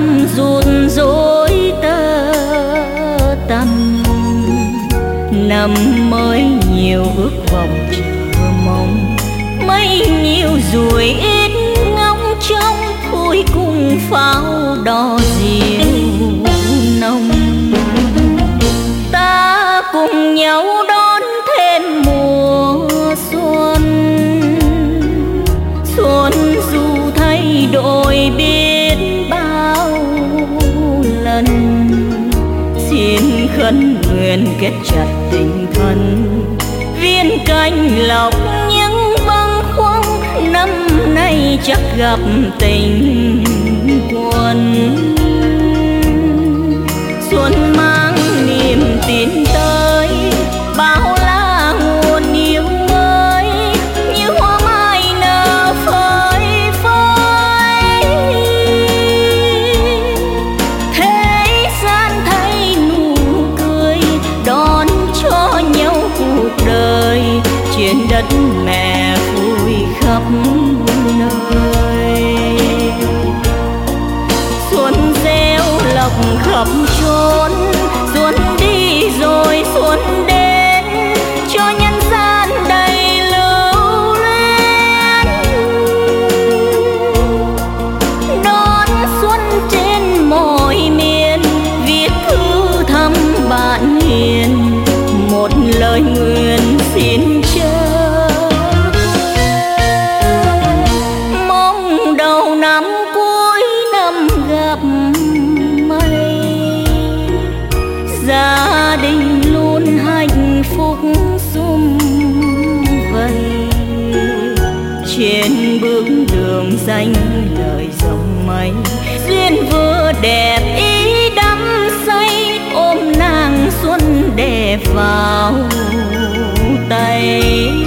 năm rụt rối tơ tằm, năm mới nhiều ước vọng chờ mong, mấy nhiêu ruồi ít ngóng trông vui cùng pháo đỏ diệu nồng. Ta cùng nhau đón thêm mùa xuân, xuân dù thay đổi biết bao lần, xin khấn nguyện kết chặt tình thân, viên canh lọc những bâng khuâng, năm nay chắc gặp tình quân. Xuân mang niềm tin tới, bao la nguồn yêu mới, như hoa mai nở phơi phới. Thế gian thấy nụ cười, đón cho nhau cuộc đời, trên đất mẹ vui khắp nơi. Xuân gieo lộc khắp chốn, xuân đi rồi xuân đến, cho nhân gian đầy lưu luyến. Đón xuân trên mọi miền, viết thư thăm bạn hiền, một lời nguyện xin chớ mong đầu năm cuối năm gặp may, gia đình luôn hạnh phúc sum vầy, trên bước đường danh lời dòng mây, duyên vừa đẹp ý đắm say, ôm nàng xuân đẹp vào tay.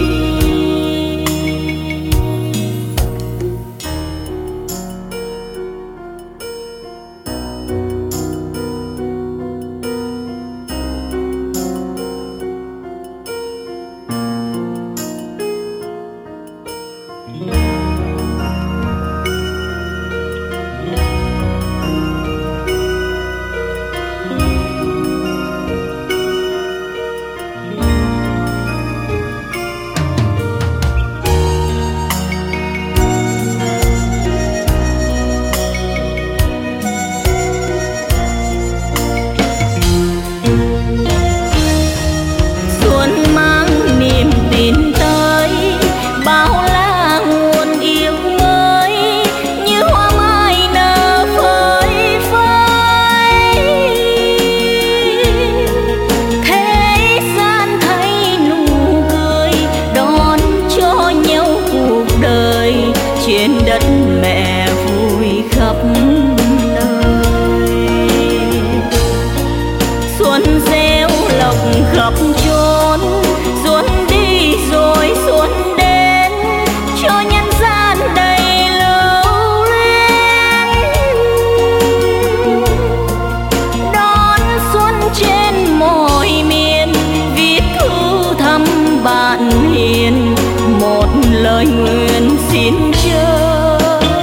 trên đất mẹ vui khắp nơi. Xuân gieo lộc khắp chốn, xuân đi rồi xuân đến, cho nhân gian đầy lưu luyến. Đón xuân trên mọi miền, viết thư thăm bạn hiền, một lời nguyện xin chớ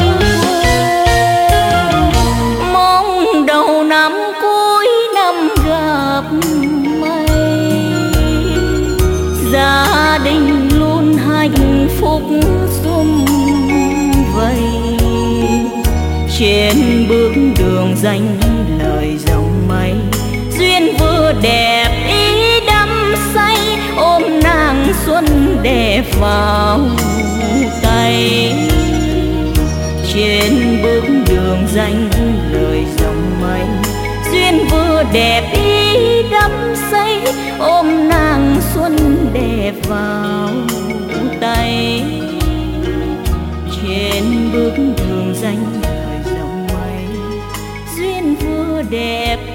mong đầu năm cuối năm gặp may, gia đình luôn hạnh phúc sum vầy, trên bước đường danh lời dòng mây, duyên vừa đẹp ý đắm say, ôm nàng xuân đẹp vào tay. Trên bước đường danh lời dòng mây, duyên vừa đẹp ý đắm say, ôm nàng xuân đẹp vào tay. Trên bước đường danh lời dòng mây, duyên vừa đẹp